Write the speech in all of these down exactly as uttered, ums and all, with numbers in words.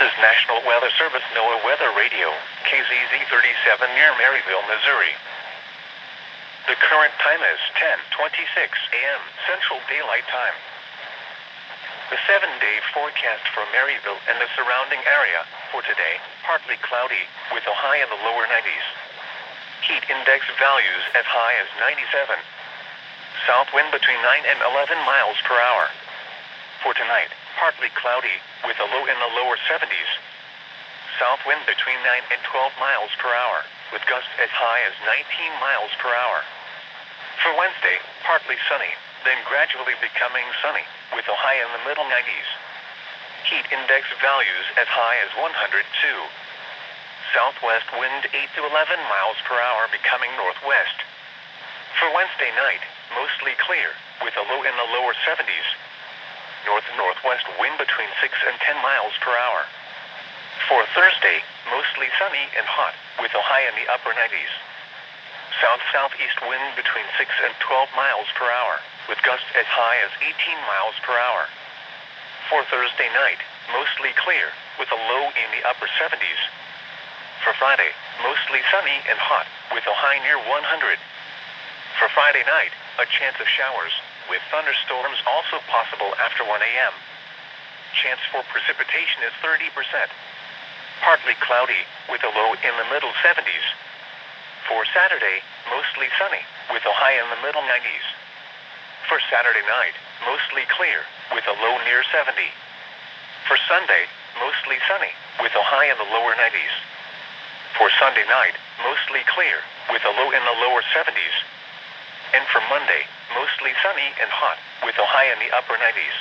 is National Weather Service NOAA Weather Radio, K Z Z thirty-seven near Maryville, Missouri. The current time is ten twenty-six a m Central Daylight Time. The seven-day forecast for Maryville and the surrounding area for today, partly cloudy, with a high in the lower nineties. Heat index values as high as ninety-seven. South wind between nine and eleven miles per hour. For tonight, partly cloudy, with a low in the lower seventies. South wind between nine and twelve miles per hour, with gusts as high as nineteen miles per hour. For Wednesday, partly sunny, then gradually becoming sunny, with a high in the middle nineties. Heat index values as high as one hundred two. Southwest wind eight to eleven miles per hour becoming northwest. For Wednesday night, mostly clear, with a low in the lower seventies. North-northwest wind between six and ten miles per hour. For Thursday, mostly sunny and hot, with a high in the upper nineties. South-southeast wind between six and twelve miles per hour, with gusts as high as eighteen miles per hour. For Thursday night, mostly clear, with a low in the upper seventies. For Friday, mostly sunny and hot, with a high near one hundred. For Friday night, a chance of showers, with thunderstorms also possible after one a m Chance for precipitation is thirty percent. Partly cloudy, with a low in the middle seventies. For Saturday, mostly sunny, with a high in the middle nineties. For Saturday night, mostly clear, with a low near seventy. For Sunday, mostly sunny, with a high in the lower nineties. For Sunday night, mostly clear, with a low in the lower seventies. And for Monday, mostly sunny and hot, with a high in the upper nineties.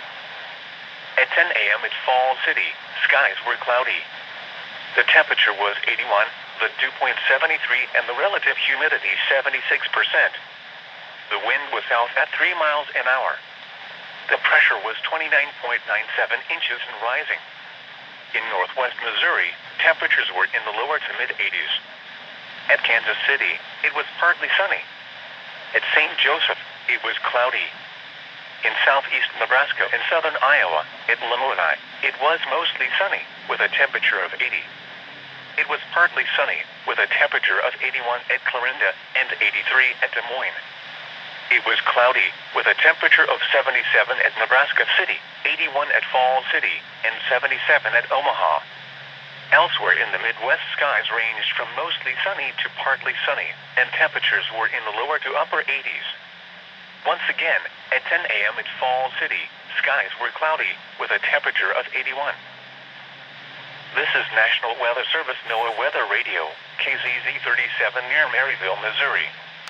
At ten a m at Falls City, skies were cloudy. The temperature was eighty-one, the dew point seventy-three, and the relative humidity seventy-six percent. The wind was south at three miles an hour. The pressure was twenty-nine point nine seven inches and rising. In northwest Missouri, temperatures were in the lower to mid-eighties. At Kansas City, it was partly sunny. At Saint Joseph, it was cloudy. In southeast Nebraska and southern Iowa, at Lamoni, it was mostly sunny, with a temperature of eighty. It was partly sunny, with a temperature of eighty-one at Clarinda and eighty-three at Des Moines. It was cloudy, with a temperature of seventy-seven at Nebraska City, eighty-one at Falls City, and seventy-seven at Omaha. Elsewhere in the Midwest, skies ranged from mostly sunny to partly sunny, and temperatures were in the lower to upper eighties. Once again, at ten a m at Falls City, skies were cloudy, with a temperature of eighty-one. This is National Weather Service NOAA Weather Radio, K Z Z thirty-seven near Maryville, Missouri.